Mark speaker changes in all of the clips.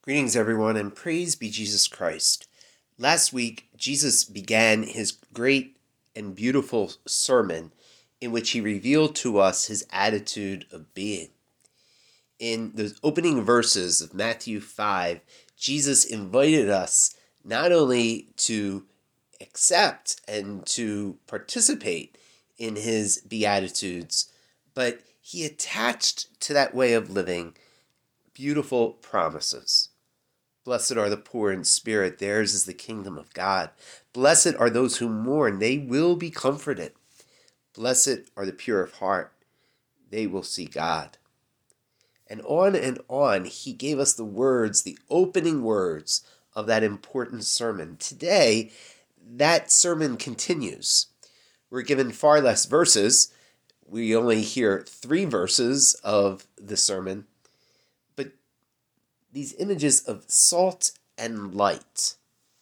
Speaker 1: Greetings, everyone, and praise be Jesus Christ. Last week, Jesus began his great and beautiful sermon in which he revealed to us his attitude of being. In the opening verses of Matthew 5, Jesus invited us not only to accept and to participate in his Beatitudes, but he attached to that way of living beautiful promises. Blessed are the poor in spirit, theirs is the kingdom of God. Blessed are those who mourn, they will be comforted. Blessed are the pure of heart, they will see God. And on, he gave us the words, the opening words of that important sermon. Today, that sermon continues. We're given far less verses. We only hear 3 verses of the sermon. But these images of salt and light.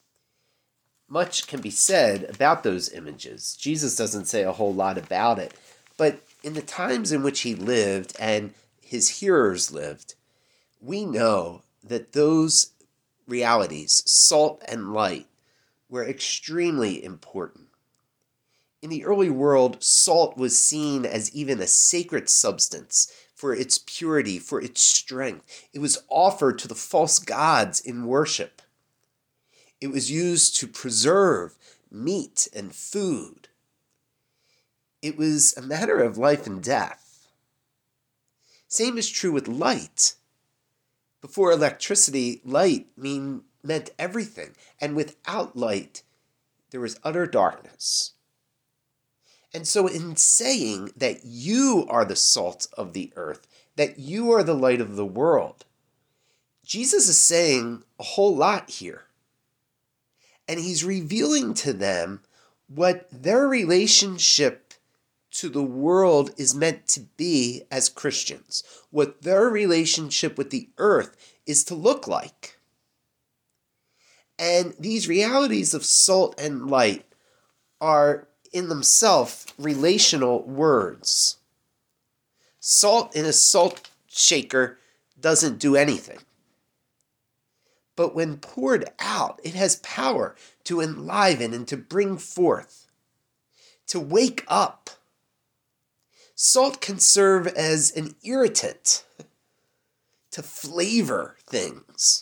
Speaker 1: Much can be said about those images. Jesus doesn't say a whole lot about it. But in the times in which he lived and his hearers lived, we know that those realities, salt and light, were extremely important. In the early world, salt was seen as even a sacred substance for its purity, for its strength. It was offered to the false gods in worship. It was used to preserve meat and food. It was a matter of life and death. Same is true with light. Before electricity, light meant everything. And without light, there was utter darkness. And so in saying that you are the salt of the earth, that you are the light of the world, Jesus is saying a whole lot here. And he's revealing to them what their relationship to the world is meant to be as Christians, what their relationship with the earth is to look like. And these realities of salt and light are in themselves relational words. Salt in a salt shaker doesn't do anything. But when poured out, it has power to enliven and to bring forth, to wake up. Salt can serve as an irritant, to flavor things.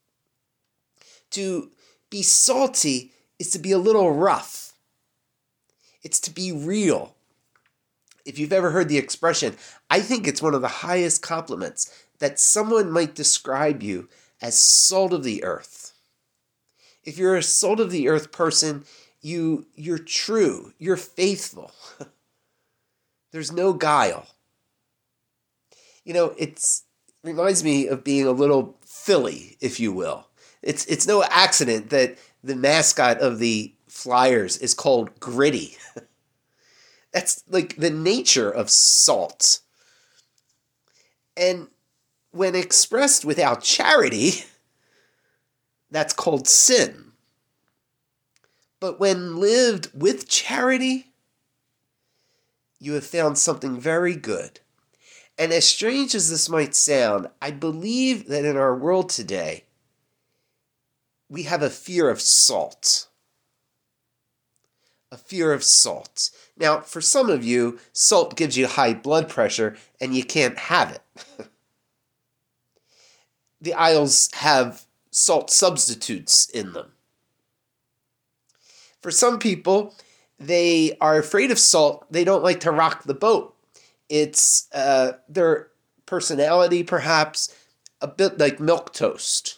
Speaker 1: To be salty is to be a little rough. It's to be real. If you've ever heard the expression, I think it's one of the highest compliments that someone might describe you as salt of the earth. If you're a salt of the earth person, you're true, you're faithful. There's no guile. It reminds me of being a little Philly, if you will. It's no accident that the mascot of the Flyers is called Gritty. That's like the nature of salt. And when expressed without charity, that's called sin. But when lived with charity, you have found something very good. And as strange as this might sound, I believe that in our world today, we have a fear of salt. A fear of salt. Now, for some of you, salt gives you high blood pressure and you can't have it. The aisles have salt substitutes in them. For some people, they are afraid of salt. They don't like to rock the boat. It's their personality, perhaps, a bit like milquetoast.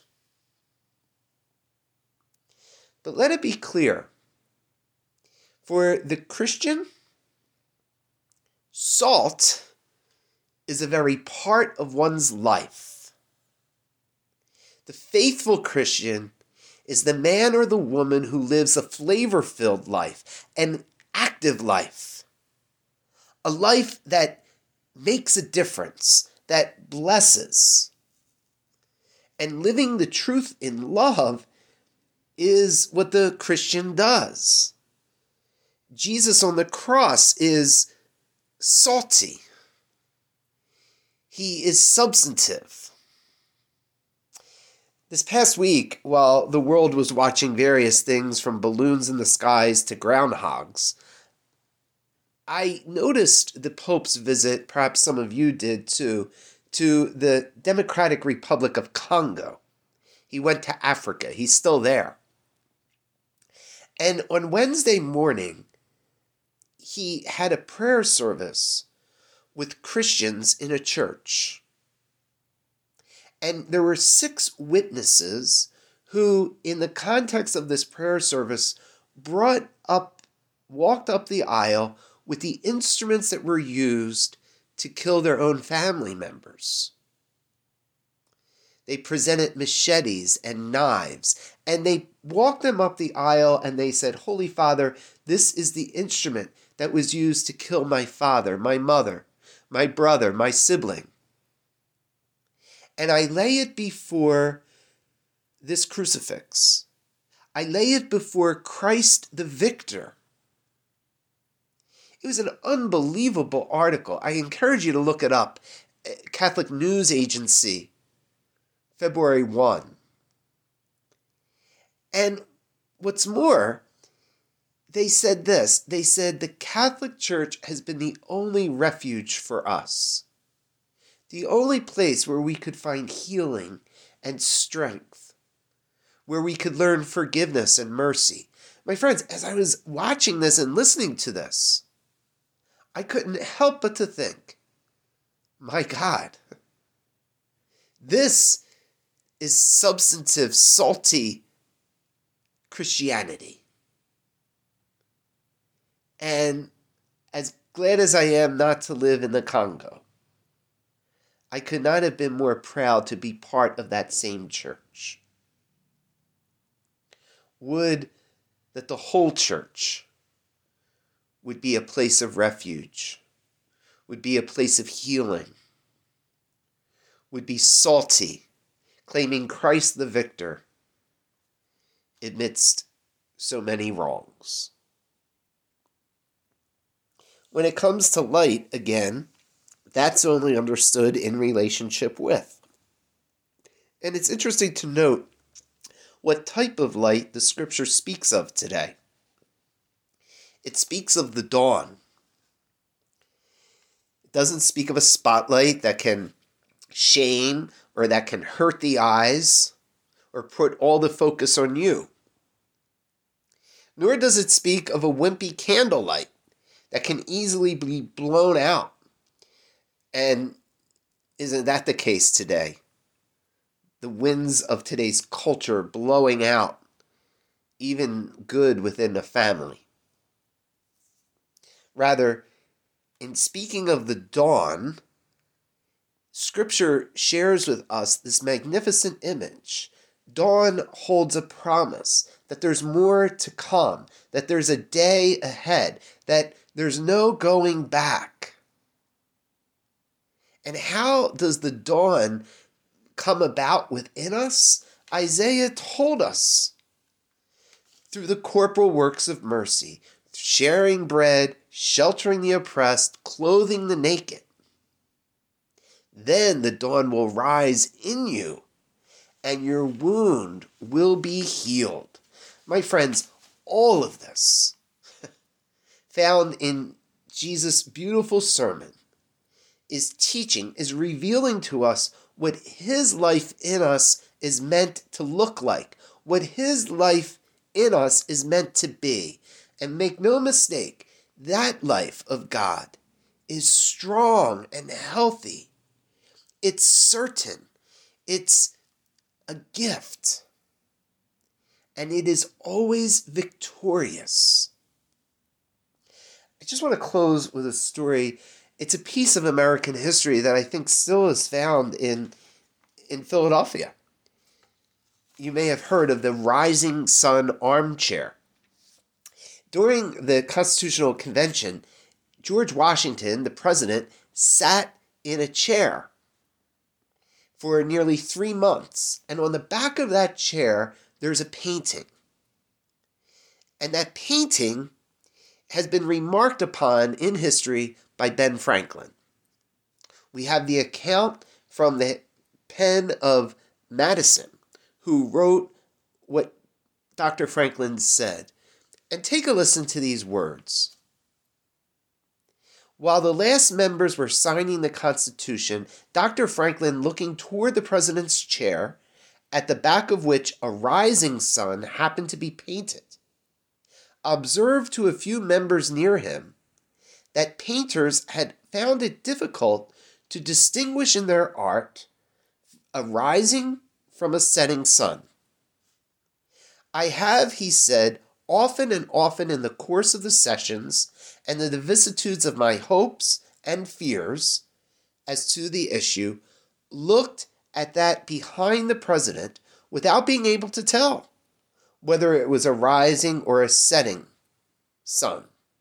Speaker 1: But let it be clear. For the Christian, salt is a very part of one's life. The faithful Christian is the man or the woman who lives a flavor-filled life, an active life, a life that makes a difference, that blesses. And living the truth in love is what the Christian does. Jesus on the cross is salty. He is substantive. This past week, while the world was watching various things from balloons in the skies to groundhogs, I noticed the Pope's visit, perhaps some of you did too, to the Democratic Republic of Congo. He went to Africa. He's still there. And on Wednesday morning, he had a prayer service with Christians in a church. And there were 6 witnesses who, in the context of this prayer service, walked up the aisle with the instruments that were used to kill their own family members. They presented machetes and knives, and they walked them up the aisle and they said, "Holy Father, this is the instrument that was used to kill my father, my mother, my brother, my sibling. And I lay it before this crucifix. I lay it before Christ the victor." It was an unbelievable article. I encourage you to look it up. Catholic News Agency, February 1. And what's more, they said this. They said the Catholic Church has been the only refuge for us. The only place where we could find healing and strength, where we could learn forgiveness and mercy. My friends, as I was watching this and listening to this, I couldn't help but to think, my God, this is substantive, salty Christianity. And as glad as I am not to live in the Congo, I could not have been more proud to be part of that same church. Would that the whole church would be a place of refuge, would be a place of healing, would be salty, claiming Christ the victor amidst so many wrongs. When it comes to light, again, that's only understood in relationship with. And it's interesting to note what type of light the scripture speaks of today. It speaks of the dawn. It doesn't speak of a spotlight that can shame or that can hurt the eyes or put all the focus on you. Nor does it speak of a wimpy candlelight that can easily be blown out. And isn't that the case today? The winds of today's culture blowing out even good within the family. Rather, in speaking of the dawn, Scripture shares with us this magnificent image. Dawn holds a promise that there's more to come, that there's a day ahead, that there's no going back. And how does the dawn come about within us? Isaiah told us through the corporal works of mercy, sharing bread, sheltering the oppressed, clothing the naked. Then the dawn will rise in you, and your wound will be healed. My friends, all of this found in Jesus' beautiful sermon is teaching, is revealing to us what his life in us is meant to look like, what his life in us is meant to be. And make no mistake, that life of God is strong and healthy. It's certain. It's a gift. And it is always victorious. I just want to close with a story. It's a piece of American history that I think still is found in Philadelphia. You may have heard of the Rising Sun armchair. During the Constitutional Convention, George Washington, the president, sat in a chair for nearly 3 months. And on the back of that chair, there's a painting. And that painting has been remarked upon in history by Ben Franklin. We have the account from the pen of Madison, who wrote what Dr. Franklin said. And take a listen to these words. While the last members were signing the Constitution, Dr. Franklin, looking toward the president's chair, at the back of which a rising sun happened to be painted, observed to a few members near him that painters had found it difficult to distinguish in their art a rising from a setting sun. I have, he said, often and often in the course of the sessions and the vicissitudes of my hopes and fears as to the issue, looked at that behind the president without being able to tell whether it was a rising or a setting sun.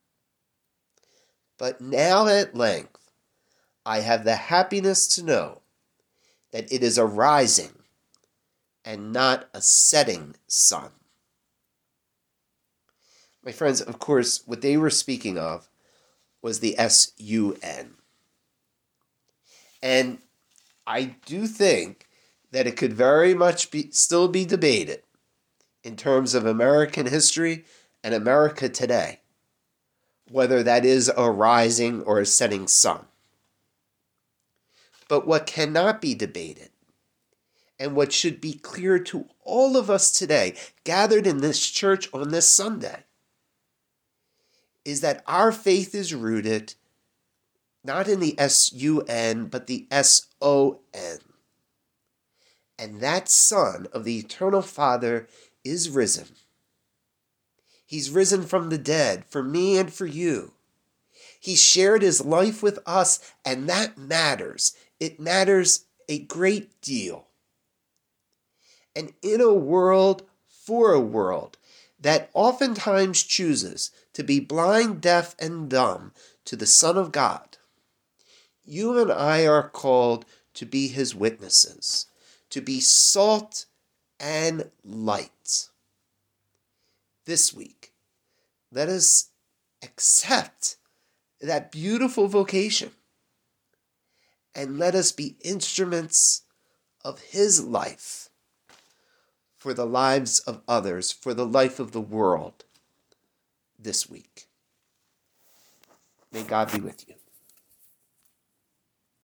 Speaker 1: But now at length I have the happiness to know that it is a rising and not a setting sun. My friends, of course, what they were speaking of was the S-U-N. And I do think that it could very much still be debated in terms of American history and America today, whether that is a rising or a setting sun. But what cannot be debated, and what should be clear to all of us today, gathered in this church on this Sunday, is that our faith is rooted not in the S-U-N, but the S-O-N. And that Son of the Eternal Father is risen. He's risen from the dead for me and for you. He shared his life with us, and that matters. It matters a great deal. And in a world, for a world, that oftentimes chooses to be blind, deaf, and dumb to the Son of God, you and I are called to be his witnesses, to be salt and light. This week, let us accept that beautiful vocation, and let us be instruments of his life for the lives of others, for the life of the world this week. May God be with you.